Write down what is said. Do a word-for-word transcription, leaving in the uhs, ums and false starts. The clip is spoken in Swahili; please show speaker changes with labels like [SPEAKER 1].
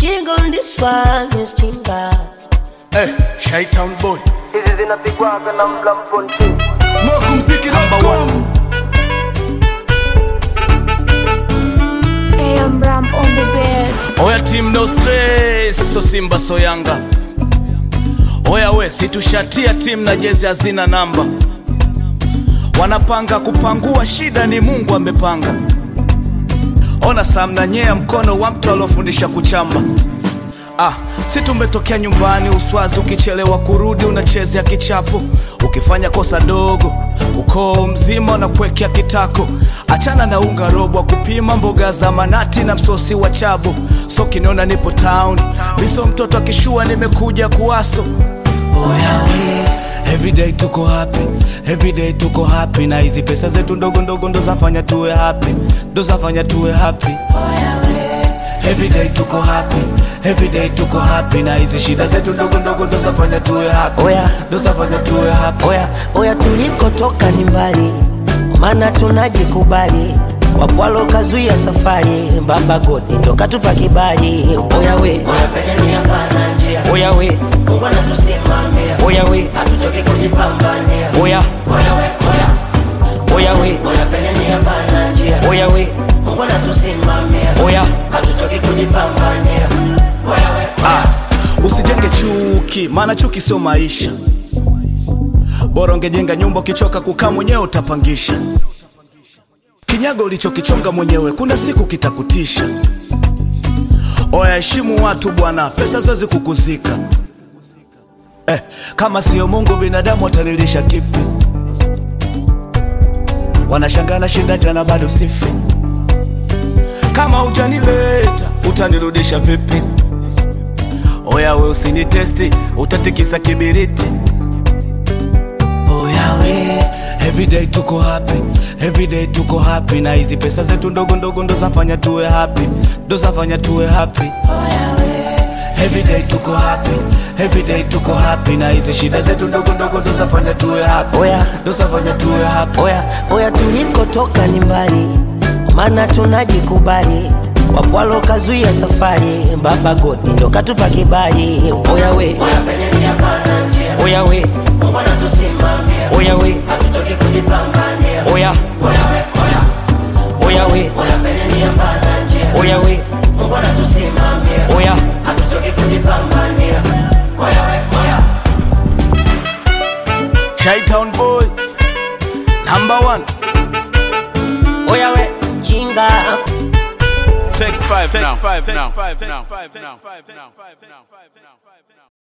[SPEAKER 1] Chinga on this one is chinga.
[SPEAKER 2] Eh, Chi-Town boy.
[SPEAKER 3] Hizi zinapigwa na mlamponi.
[SPEAKER 2] Smoke mziki dot com.
[SPEAKER 4] Hey, I'm Ram on the bed.
[SPEAKER 2] Oya team no stress, so Simba so Yanga. Oya we, situshatia team na jezi hazina namba. Wanapanga kupangua, shida ni Mungu amepanga. Ona samna nyea mkono wa mtu alofundisha kuchamba. Ah, si tumetokea nyumbani Uswazi, ukichelewa kurudi unachezea kichapo. Ukifanya kosa dogo, ukoo mzima unakuwekea kitako. Achana na unga robo kupima mboga za manati na msosi wa chabo. So kiniona nipo town, miso mtoto akishua nimekuja kuwaso. Oya we, everyday tuko happy, everyday tuko happy. Na hizi pesa zetu ndogo ndogo ndo zafanya tuwe happy, ndo zafanya tuwe happy. Oya we, everyday tuko happy, everyday tuko happy. Na hizi shida zetu ndogo ndogo ndo zafanya tuwe happy,
[SPEAKER 1] Oya,
[SPEAKER 2] ndo zafanya tuwe happy.
[SPEAKER 1] Oya, oya tulikotoka ni mbali, maana tunajikubali. Wapwalo kazuia safari, Baba God ndo katupa kibali. Oya we, oya pende ni hapana njia. Oya we, Mungu anatusimamia. Oya we, hatuchoki kujipambania. Oya, oya we, oya. Oya we, oya pende ni hapana njia. Oya we, Mungu anatusimamia. Oya, hatuchoki kujipambania. Oya we, oya.
[SPEAKER 2] Ah, usijenge chuki, maana chuki sio maisha. Bora ungejenga nyumba, ukichoka kukaa mwenyewe utapangisha. Kinyago ulichokichonga mwenyewe kuna siku kitakutisha. Oya heshimu watu bwana, pesa zoezi kukuzika. Eh, kama sio Mungu binadamu watalilisha kipi? Wanashangana shinda jana bado sifi. Kama hujanileta utanirudisha vipi? Oya we usinitesti, utatikisa kibiriti. Oya we, everyday tuko happy, everyday tuko happy. Na hizi pesa zetu ndogo ndogo ndo zafanya tuwe happy, ndo zafanya tuwe happy. Oya we, everyday tuko happy, everyday tuko happy. Na hizi shida zetu ndogo ndogo ndo zafanya tuwe happy,
[SPEAKER 1] Oya,
[SPEAKER 2] ndo zafanya tuwe happy.
[SPEAKER 1] Oya, oya tulikotoka ni mbali, maana tunajikubali. Wapwalo kazuia safari, Baba God ndo katupa kibali. Oya we, oya pende ni hapana njia. Oya we, Mungu anatusimamia. Oya we, hatuchoki kujipambania. Oya, oya we, oya. Oya we, oya pende ni hapana njia. Oya we, Mungu anatusimamia. Oya, hatuchoki kujipambania. Oya we, oya.
[SPEAKER 2] Chi-Town boy, number one.
[SPEAKER 1] Oya we, chinga.
[SPEAKER 5] Take five now. Take five now. Take five now. Take five now.